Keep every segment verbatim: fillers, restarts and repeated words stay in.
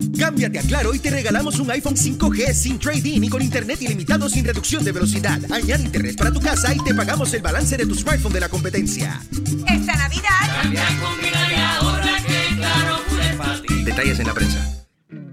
Cámbiate a Claro y te regalamos un iPhone cinco G sin trade-in y con internet ilimitado sin reducción de velocidad. Añade internet para tu casa y te pagamos el balance de tu smartphone de la competencia. Esta Navidad cambia, combina y ahorra que Claro es para ti. Detalles en la prensa.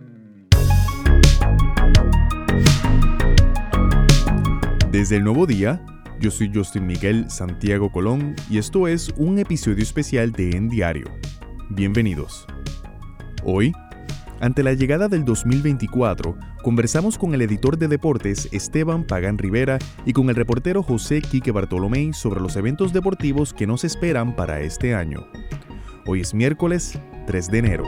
Desde el Nuevo Día, yo soy Justin Miguel Santiago Colón y esto es un episodio especial de En Diario. Bienvenidos. Hoy, ante la llegada del dos mil veinticuatro, conversamos con el editor de deportes Esteban Pagán Rivera y con el reportero José Quique Bartolomé sobre los eventos deportivos que nos esperan para este año. Hoy es miércoles tres de enero.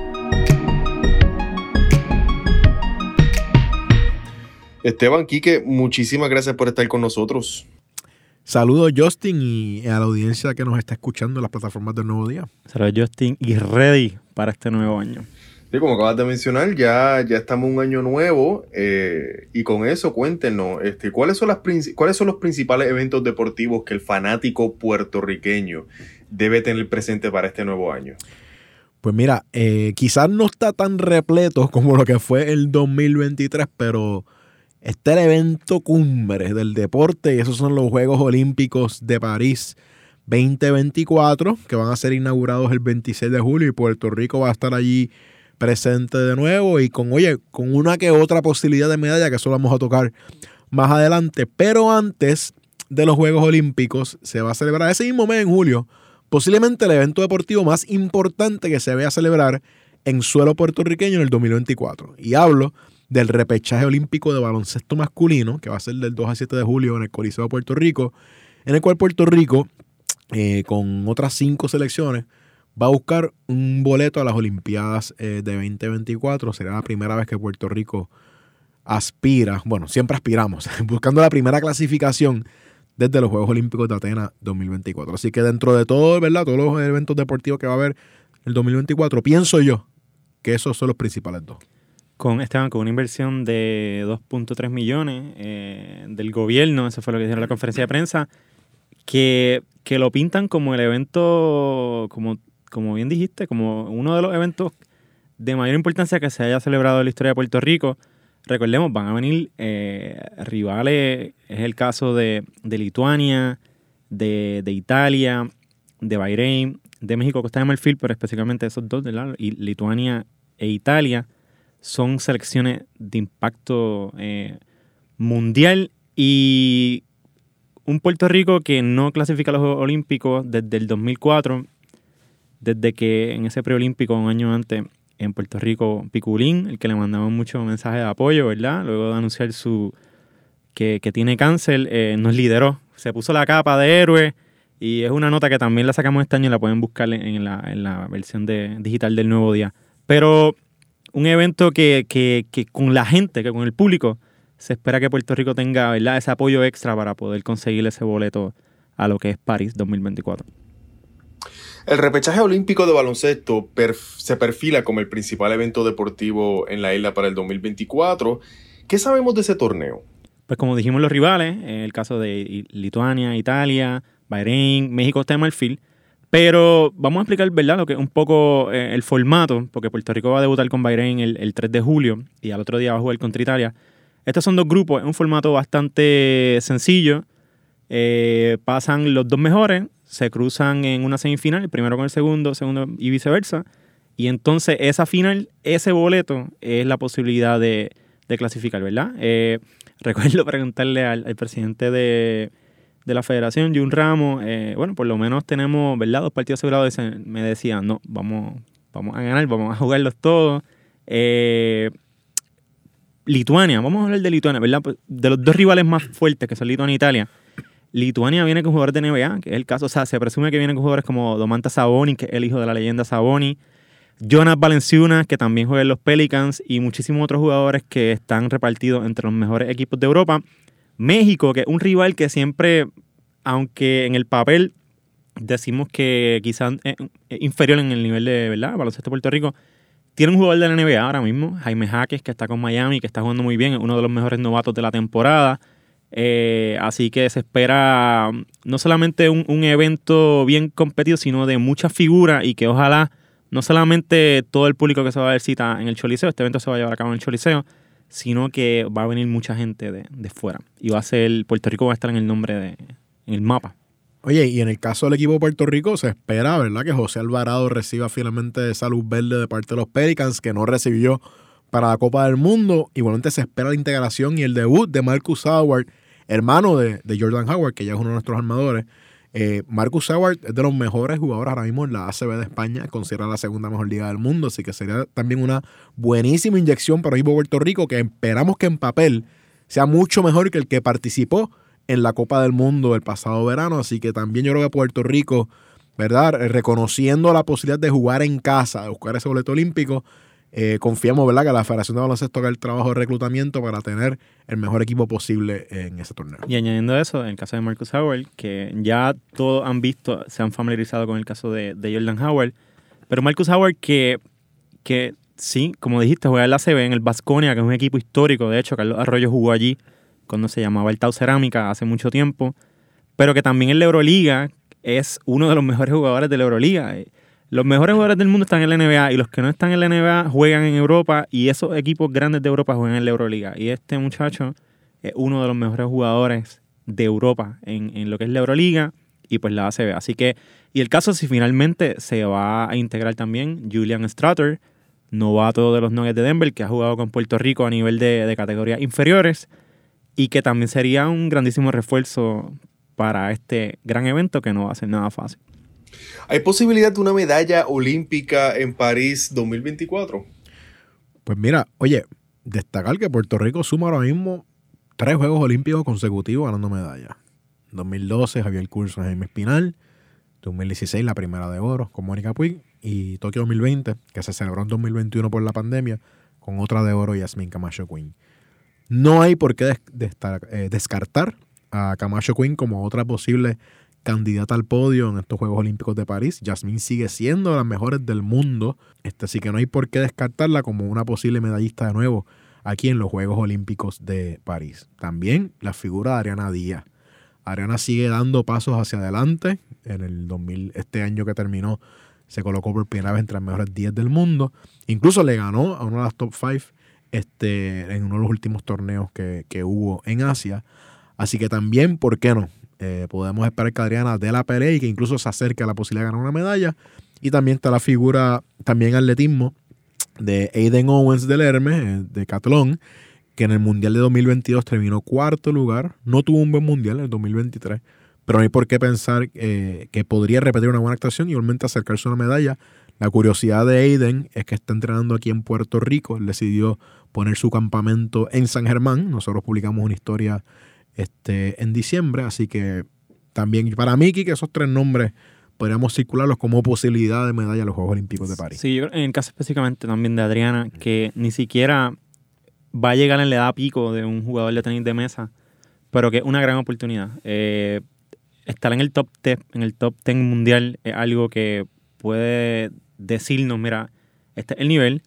Esteban, Quique, muchísimas gracias por estar con nosotros. Saludos, Justin, y a la audiencia que nos está escuchando en las plataformas del Nuevo Día. Saludos, Justin, y ready para este nuevo año. Sí, como acabas de mencionar, ya, ya estamos en un año nuevo eh, y con eso cuéntenos, este, ¿cuáles son, las, ¿cuáles son los principales eventos deportivos que el fanático puertorriqueño debe tener presente para este nuevo año? Pues mira, eh, quizás no está tan repleto como lo que fue el dos mil veintitrés, pero está el evento cumbre del deporte y esos son los Juegos Olímpicos de París veinte veinticuatro, que van a ser inaugurados el veintiséis de julio y Puerto Rico va a estar allí presente de nuevo y con, oye, con una que otra posibilidad de medalla, que eso lo vamos a tocar más adelante. Pero antes de los Juegos Olímpicos se va a celebrar ese mismo mes, en julio, posiblemente el evento deportivo más importante que se vaya a celebrar en suelo puertorriqueño en el dos mil veinticuatro. Y hablo del repechaje olímpico de baloncesto masculino, que va a ser del dos al siete de julio en el Coliseo de Puerto Rico, en el cual Puerto Rico, eh, con otras cinco selecciones, va a buscar un boleto a las Olimpiadas eh, de veinte veinticuatro. Será la primera vez que Puerto Rico aspira, bueno, siempre aspiramos, buscando la primera clasificación desde los Juegos Olímpicos de Atenas dos mil veinticuatro. Así que dentro de todo, ¿verdad? Todos los eventos deportivos que va a haber el dos mil veinticuatro, pienso yo que esos son los principales dos. Con, Esteban, con una inversión de dos punto tres millones eh, del gobierno, eso fue lo que dijeron en la conferencia de prensa, que, que lo pintan como el evento, como como bien dijiste, como uno de los eventos de mayor importancia que se haya celebrado en la historia de Puerto Rico. Recordemos, van a venir eh, rivales, es el caso de, de Lituania, de, de Italia, de Bahrein, de México, Costa de Marfil, pero específicamente esos dos, ¿verdad? Y Lituania e Italia son selecciones de impacto eh, mundial y un Puerto Rico que no clasifica a los Juegos Olímpicos desde el dos mil cuatro. Desde que en ese preolímpico, un año antes, en Puerto Rico, Piculín, el que le mandaban muchos mensajes de apoyo, ¿verdad? Luego de anunciar su que, que tiene cáncer, eh, nos lideró. Se puso la capa de héroe y es una nota que también la sacamos este año y la pueden buscar en la, en la versión de, digital del Nuevo Día. Pero un evento que, que, que con la gente, que con el público, se espera que Puerto Rico tenga, ¿verdad?, ese apoyo extra para poder conseguir ese boleto a lo que es París dos mil veinticuatro. El repechaje olímpico de baloncesto perf- se perfila como el principal evento deportivo en la isla para el dos mil veinticuatro. ¿Qué sabemos de ese torneo? Pues como dijimos los rivales, eh, el caso de Lituania, Italia, Bahrein, México, Costa de Marfil. Pero vamos a explicar, ¿verdad?, lo que es un poco eh, el formato, porque Puerto Rico va a debutar con Bahrein el, el tres de julio y al otro día va a jugar contra Italia. Estos son dos grupos, es un formato bastante sencillo. Eh, pasan los dos mejores, se cruzan en una semifinal, el primero con el segundo, segundo y viceversa. Y entonces esa final, ese boleto es la posibilidad de, de clasificar, ¿verdad? Eh, recuerdo preguntarle al, al presidente de, de la federación, Jun Ramos, eh, bueno, por lo menos tenemos, ¿verdad?, dos partidos asegurados. Me decía, no, vamos, vamos a ganar, vamos a jugarlos todos. Eh, Lituania, vamos a hablar de Lituania, ¿verdad? De los dos rivales más fuertes, que son Lituania e Italia. Lituania viene con jugadores de N B A, que es el caso, o sea, se presume que vienen con jugadores como Domantas Sabonis, que es el hijo de la leyenda Sabonis, Jonas Valanciunas, que también juega en los Pelicans, y muchísimos otros jugadores que están repartidos entre los mejores equipos de Europa. México, que es un rival que siempre, aunque en el papel decimos que quizás es inferior en el nivel de, ¿verdad?, baloncesto de Puerto Rico, tiene un jugador de la N B A ahora mismo, Jaime Jaques, que está con Miami, que está jugando muy bien, es uno de los mejores novatos de la temporada. Eh, así que se espera no solamente un, un evento bien competido, sino de muchas figuras y que ojalá no solamente todo el público que se va a ver cita en el Choliseo, este evento se va a llevar a cabo en el Choliseo, sino que va a venir mucha gente de, de fuera. Y va a ser, Puerto Rico va a estar en el nombre de, en el mapa. Oye, y en el caso del equipo de Puerto Rico se espera, ¿verdad?, que José Alvarado reciba finalmente esa luz verde de parte de los Pelicans, que no recibió para la Copa del Mundo. Igualmente se espera la integración y el debut de Marcus Howard, hermano de, de Jordan Howard, que ya es uno de nuestros armadores. Eh, Marcus Howard es de los mejores jugadores ahora mismo en la A C B de España, considera la segunda mejor liga del mundo, así que sería también una buenísima inyección para el equipo de Puerto Rico, que esperamos que en papel sea mucho mejor que el que participó en la Copa del Mundo el pasado verano. Así que también yo creo que Puerto Rico, ¿verdad?, reconociendo la posibilidad de jugar en casa, de buscar ese boleto olímpico, eh, confiamos, ¿verdad?, que la Federación de Baloncesto haga el trabajo de reclutamiento para tener el mejor equipo posible en ese torneo. Y añadiendo eso, en el caso de Marcus Howard, que ya todos han visto, se han familiarizado con el caso de, de Jordan Howard, pero Marcus Howard que, que sí, como dijiste, juega en la A C B, en el Baskonia, que es un equipo histórico. De hecho, Carlos Arroyo jugó allí cuando se llamaba el Tau Cerámica hace mucho tiempo, pero que también en la Euroliga es uno de los mejores jugadores de la Euroliga. Los mejores jugadores del mundo están en la N B A y los que no están en la N B A juegan en Europa, y esos equipos grandes de Europa juegan en la Euroliga. Y este muchacho es uno de los mejores jugadores de Europa en, en lo que es la Euroliga y pues la A C B. Así que, y el caso si finalmente se va a integrar también Julian Stratton, novato de los Nuggets de Denver, que ha jugado con Puerto Rico a nivel de, de categorías inferiores, y que también sería un grandísimo refuerzo para este gran evento que no va a ser nada fácil. ¿Hay posibilidad de una medalla olímpica en París dos mil veinticuatro? Pues mira, oye, destacar que Puerto Rico suma ahora mismo tres Juegos Olímpicos consecutivos ganando medallas. dos mil doce, Javier Curso, Jaime Espinal. dos mil dieciséis, la primera de oro con Mónica Puig. Y Tokio dos mil veinte, que se celebró en dos mil veintiuno por la pandemia, con otra de oro, Yasmín Camacho Quinn. No hay por qué des- des- eh, descartar a Camacho Quinn como otra posible candidata al podio en estos Juegos Olímpicos de París. Yasmín sigue siendo de las mejores del mundo, este, así que no hay por qué descartarla como una posible medallista de nuevo aquí en los Juegos Olímpicos de París. También la figura de Ariana Díaz. Ariana sigue dando pasos hacia adelante. En el dos mil, este año que terminó, se colocó por primera vez entre las mejores diez del mundo. Incluso le ganó a una de las top cinco este, en uno de los últimos torneos que, que hubo en Asia. Así que también, ¿por qué no? Eh, podemos esperar que Adriana dé la pelea y que incluso se acerque a la posibilidad de ganar una medalla. Y también está la figura, también atletismo, de Aiden Owens del Hermes, de Catlón, que en el Mundial de dos mil veintidós terminó cuarto lugar. No tuvo un buen Mundial en el dos mil veintitrés, pero no hay por qué pensar eh, que podría repetir una buena actuación y igualmente acercarse a una medalla. La curiosidad de Aiden es que está entrenando aquí en Puerto Rico. Él decidió poner su campamento en San Germán. Nosotros publicamos una historia este, en diciembre, así que también para mí, que esos tres nombres podríamos circularlos como posibilidad de medalla a los Juegos Olímpicos de París. Sí, yo creo, en el caso específicamente también de Adriana, que ni siquiera va a llegar en la edad pico de un jugador de tenis de mesa, pero que es una gran oportunidad. Eh, estar en el top diez, en el top diez mundial es algo que puede decirnos, mira, este es el nivel.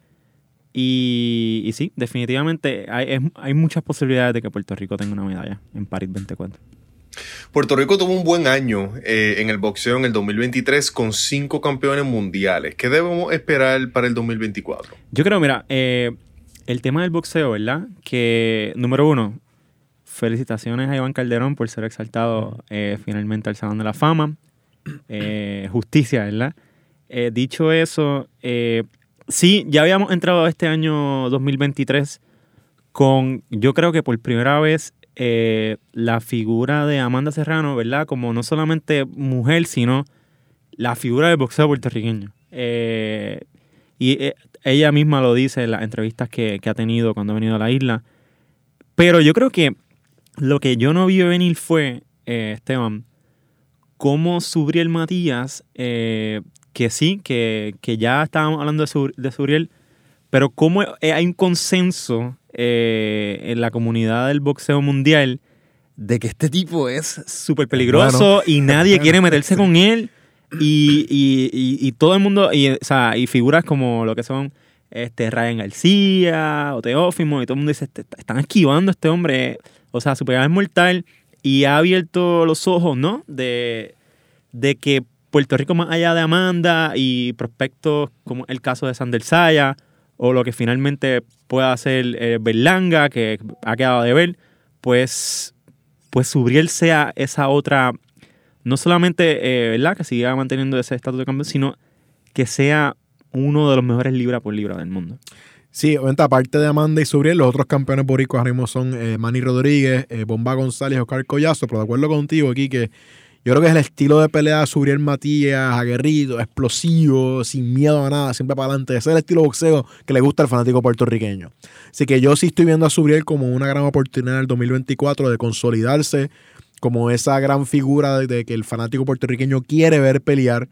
Y, y sí, definitivamente hay, es, hay muchas posibilidades de que Puerto Rico tenga una medalla en París veinticuatro. Puerto Rico tuvo un buen año eh, en el boxeo en el dos mil veintitrés con cinco campeones mundiales. ¿Qué debemos esperar para el dos mil veinticuatro? Yo creo, mira, eh, el tema del boxeo, ¿verdad? Que, número uno, felicitaciones a Iván Calderón por ser exaltado eh, finalmente al Salón de la Fama. Eh, justicia, ¿verdad? Eh, dicho eso, eh, sí, ya habíamos entrado este año dos mil veintitrés con, yo creo que por primera vez, eh, la figura de Amanda Serrano, ¿verdad? Como no solamente mujer, sino la figura del boxeo puertorriqueño. Eh, y eh, ella misma lo dice en las entrevistas que, que ha tenido cuando ha venido a la isla. Pero yo creo que lo que yo no vi venir fue, eh, Esteban, cómo Subriel Matías, eh, que sí, que, que ya estábamos hablando de, Sur, de Subriel, pero cómo hay un consenso eh, en la comunidad del boxeo mundial de que este tipo es súper peligroso, bueno, y nadie quiere meterse con él. Y, y, y, y todo el mundo, y, o sea, y figuras como lo que son este Ryan García o Teófimo, y todo el mundo dice, están esquivando a este hombre. O sea, su pegada es mortal y ha abierto los ojos, ¿no? De, de que Puerto Rico más allá de Amanda y prospectos como el caso de Sander Saya o lo que finalmente pueda hacer eh, Berlanga, que ha quedado de ver, pues, pues Subriel sea esa otra, no solamente eh, ¿verdad? Que siga manteniendo ese estatus de campeón, sino que sea uno de los mejores libra por libra del mundo. Sí, obviamente, aparte de Amanda y Subriel, los otros campeones boricuas ahora mismo son eh, Manny Rodríguez, eh, Bomba González, Oscar Collazo, pero de acuerdo contigo aquí que yo creo que es el estilo de pelea de Subriel Matías, aguerrido, explosivo, sin miedo a nada, siempre para adelante. Ese es el estilo de boxeo que le gusta al fanático puertorriqueño. Así que yo sí estoy viendo a Subriel como una gran oportunidad en el dos mil veinticuatro de consolidarse como esa gran figura de, de que el fanático puertorriqueño quiere ver pelear.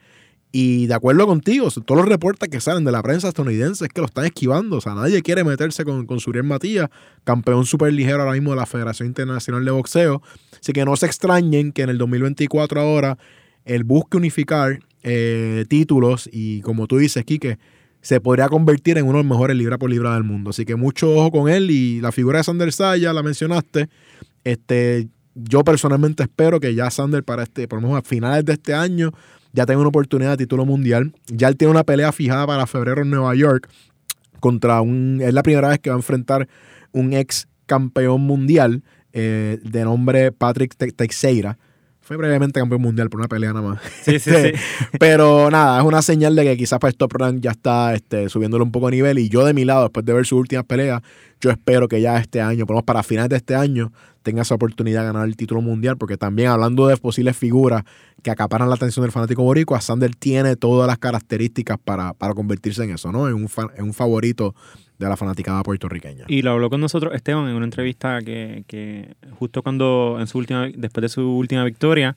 Y de acuerdo contigo, todos los reportes que salen de la prensa estadounidense es que lo están esquivando. O sea, nadie quiere meterse con, con Subriel Matías, campeón súper ligero ahora mismo de la Federación Internacional de Boxeo. Así que no se extrañen que en el dos mil veinticuatro ahora él busque unificar eh, títulos y, como tú dices, Quique, se podría convertir en uno de los mejores libra por libra del mundo. Así que mucho ojo con él. Y la figura de Sander Saya, la mencionaste. Este, yo personalmente espero que ya Sander para este, por lo menos a finales de este año, ya tenga una oportunidad de título mundial. Ya él tiene una pelea fijada para febrero en Nueva York contra un... Es la primera vez que va a enfrentar un ex campeón mundial eh, de nombre Patrick Teixeira. Fue brevemente campeón mundial por una pelea nada más. Sí, sí, este, sí. Pero nada, es una señal de que quizás para Top Rank ya está este, subiéndole un poco de nivel. Y yo de mi lado, después de ver sus últimas peleas, yo espero que ya este año, por lo menos para finales de este año, tenga esa oportunidad de ganar el título mundial. Porque también, hablando de posibles figuras que acaparan la atención del fanático boricua, Sander tiene todas las características para, para convertirse en eso, ¿no? En un, fa- en un favorito de la fanaticada puertorriqueña. Y lo habló con nosotros Esteban en una entrevista que, que justo cuando en su última, después de su última victoria,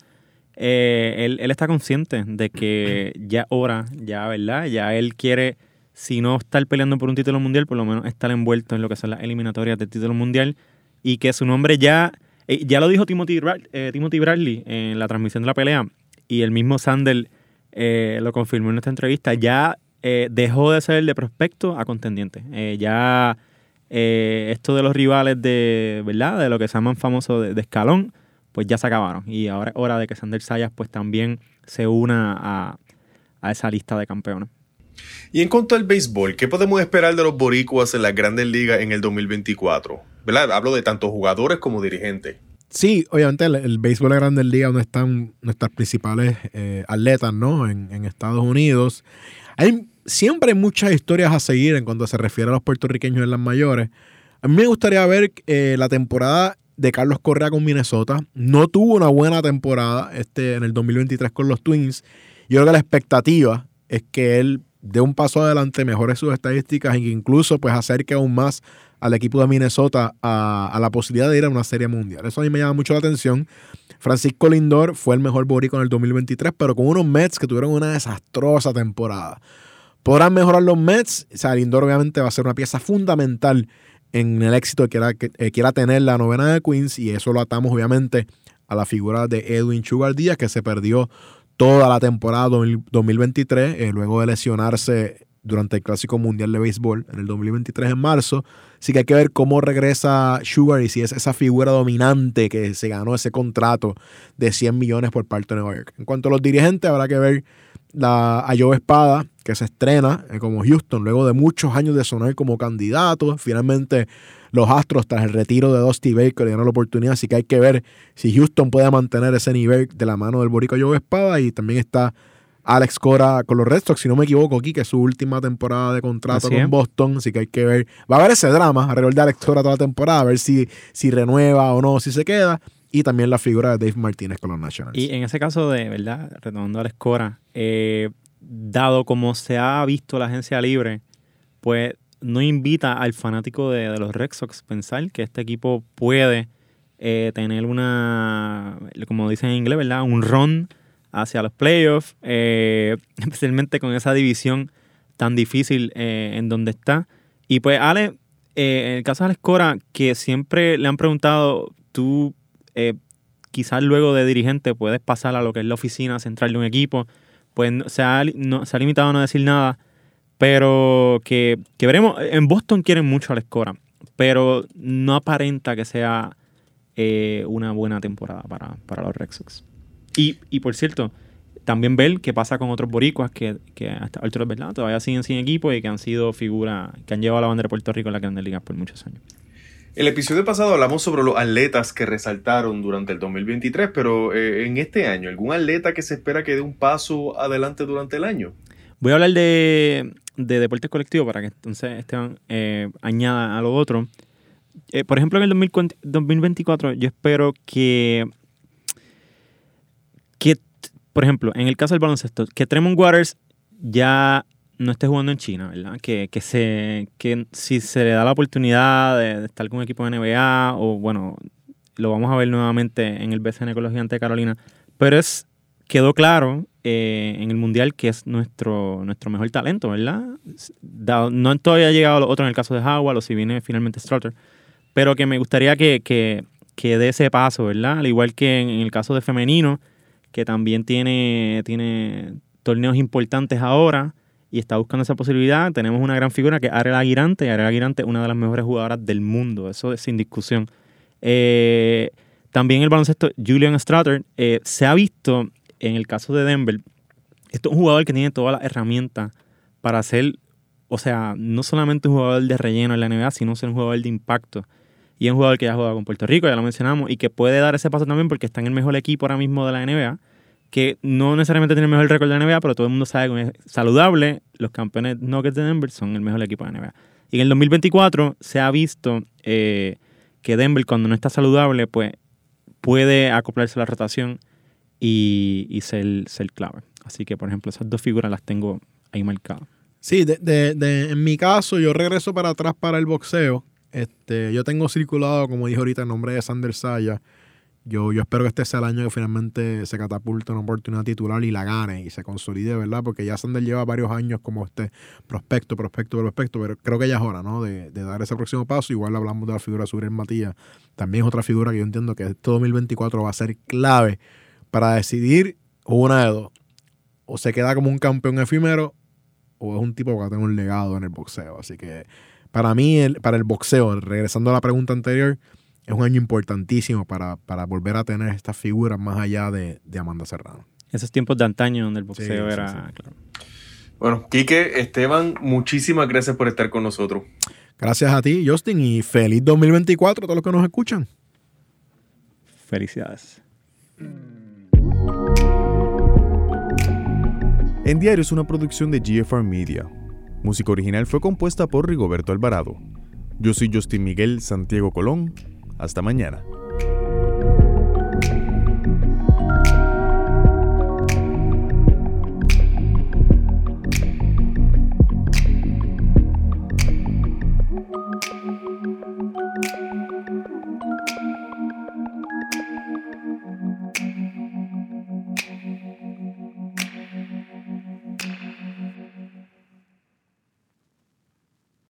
eh, él, él está consciente de que ya hora, ya, ¿verdad? Ya él quiere, si no estar peleando por un título mundial, por lo menos estar envuelto en lo que son las eliminatorias del título mundial y que su nombre ya, eh, ya lo dijo Timothy, eh, Timothy Bradley en la transmisión de la pelea y el mismo Sander eh, lo confirmó en esta entrevista, ya Eh, dejó de ser de prospecto a contendiente. Eh, ya eh, esto de los rivales de, ¿verdad? De lo que se llaman famosos de, de escalón, pues ya se acabaron. Y ahora es hora de que Sander Sayas pues también se una a, a esa lista de campeones. Y en cuanto al béisbol, ¿qué podemos esperar de los boricuas en las grandes ligas en el dos mil veinticuatro? ¿Verdad? Hablo de tanto jugadores como dirigentes. Sí, obviamente el, el béisbol de Grandes Ligas donde están nuestras principales eh, atletas, ¿no? En, en Estados Unidos. Hay siempre hay muchas historias a seguir en cuanto se refiere a los puertorriqueños en las mayores. A mí me gustaría ver eh, la temporada de Carlos Correa con Minnesota. No tuvo una buena temporada este, en el dos mil veintitrés con los Twins. Yo creo que la expectativa es que él dé un paso adelante, mejore sus estadísticas e incluso pues acerque aún más al equipo de Minnesota a, a la posibilidad de ir a una serie mundial. Eso a mí me llama mucho la atención. Francisco Lindor fue el mejor boricua en el dos mil veintitrés, pero con unos Mets que tuvieron una desastrosa temporada. Podrán mejorar los Mets. O sea, Lindor obviamente va a ser una pieza fundamental en el éxito que quiera, que eh, quiera tener la novena de Queens, y eso lo atamos obviamente a la figura de Edwin Sugar Díaz, que se perdió toda la temporada dos mil veintitrés, eh, luego de lesionarse durante el Clásico Mundial de Béisbol en el dos mil veintitrés en marzo. Así que hay que ver cómo regresa Sugar y si es esa figura dominante que se ganó ese contrato de cien millones por parte de Nueva York. En cuanto a los dirigentes, habrá que ver la, a Joe Espada, que se estrena eh, como Houston luego de muchos años de sonar como candidato. Finalmente los Astros, tras el retiro de Dusty Baker, le dieron la oportunidad, así que hay que ver si Houston puede mantener ese nivel de la mano del boricua Joe Espada. Y también está Alex Cora con los Red Sox, si no me equivoco, aquí, que es su última temporada de contrato Así con es. Boston, así que hay que ver, va a haber ese drama alrededor de Alex Cora toda la temporada, a ver si, si renueva o no, si se queda. Y también la figura de Dave Martínez con los Nationals. Y en ese caso de, ¿verdad? Retomando a la Escora, eh, dado como se ha visto la agencia libre, pues no invita al fanático de, de los Red Sox pensar que este equipo puede eh, tener una, como dicen en inglés, ¿verdad? Un run hacia los playoffs, eh, especialmente con esa división tan difícil eh, en donde está. Y pues Ale, eh, en el caso de Alex Cora, que siempre le han preguntado, tú eh, quizás luego de dirigente puedes pasar a lo que es la oficina central de un equipo, pues se ha, no, se ha limitado a no decir nada, pero que, que veremos. En Boston quieren mucho a Alex Cora, pero no aparenta que sea eh, una buena temporada para, para los Red Sox. Y, y por cierto, también ver qué pasa con otros boricuas que, que hasta altura, ¿verdad? Todavía siguen sin equipo y que han sido figuras que han llevado la bandera de Puerto Rico en las Grandes Ligas por muchos años. El episodio pasado hablamos sobre los atletas que resaltaron durante el dos mil veintitrés, pero eh, en este año, ¿algún atleta que se espera que dé un paso adelante durante el año? Voy a hablar de, de deportes colectivos para que entonces Esteban eh, añada a lo otro. Eh, por ejemplo, en el dos mil veinticuatro yo espero que, que, por ejemplo, en el caso del baloncesto, que Tremont Waters ya no esté jugando en China, ¿verdad? Que, que, se, que si se le da la oportunidad de, de estar con un equipo de N B A, o bueno, lo vamos a ver nuevamente en el B C N con los Gigantes de Carolina, pero es, quedó claro eh, en el Mundial que es nuestro, nuestro mejor talento, ¿verdad? Da, no todavía ha llegado lo otro en el caso de Howard, o si viene finalmente Strutter, pero que me gustaría que, que, que dé ese paso, ¿verdad? Al igual que en, en el caso de femenino, que también tiene, tiene torneos importantes ahora, y está buscando esa posibilidad. Tenemos una gran figura que es Ariel Aguirante. Ariel Aguirante es una de las mejores jugadoras del mundo. Eso es sin discusión. Eh, también el baloncesto, Julian Strutter, eh, se ha visto en el caso de Denver. Esto es un jugador que tiene todas las herramientas para ser, o sea, no solamente un jugador de relleno en la N B A, sino ser un jugador de impacto. Y es un jugador que ya ha jugado con Puerto Rico, ya lo mencionamos, y que puede dar ese paso también porque está en el mejor equipo ahora mismo de la N B A, que no necesariamente tiene el mejor récord de la N B A, pero todo el mundo sabe que es saludable. Los campeones Nuggets de Denver son el mejor equipo de la N B A. Y en el dos mil veinticuatro se ha visto eh, que Denver, cuando no está saludable, pues puede acoplarse a la rotación y, y ser, ser clave. Así que, por ejemplo, esas dos figuras las tengo ahí marcadas. Sí, de, de, de, en mi caso, yo regreso para atrás para el boxeo. Este, yo tengo circulado, como dije ahorita, el nombre de Sander Saya. Yo, yo espero que este sea el año que finalmente se catapulte una oportunidad titular y la gane y se consolide, ¿verdad? Porque ya Sander lleva varios años como este prospecto, prospecto, prospecto, pero creo que ya es hora, ¿no? De, de dar ese próximo paso. Igual hablamos de la figura de Suriel Matías. También es otra figura que yo entiendo que este dos mil veinticuatro va a ser clave para decidir una de dos. O se queda como un campeón efímero o es un tipo que va a tener un legado en el boxeo. Así que para mí, el, para el boxeo, regresando a la pregunta anterior, es un año importantísimo para, para volver a tener estas figuras más allá de, de Amanda Serrano. Esos tiempos de antaño donde el boxeo sí, era... sí, sí. Claro. Bueno, Quique, Esteban, muchísimas gracias por estar con nosotros. Gracias a ti, Justin, y feliz dos mil veinticuatro a todos los que nos escuchan. Felicidades. En Diario es una producción de G F R Media. Música original fue compuesta por Rigoberto Alvarado. Yo soy Justin Miguel Santiago Colón. Hasta mañana.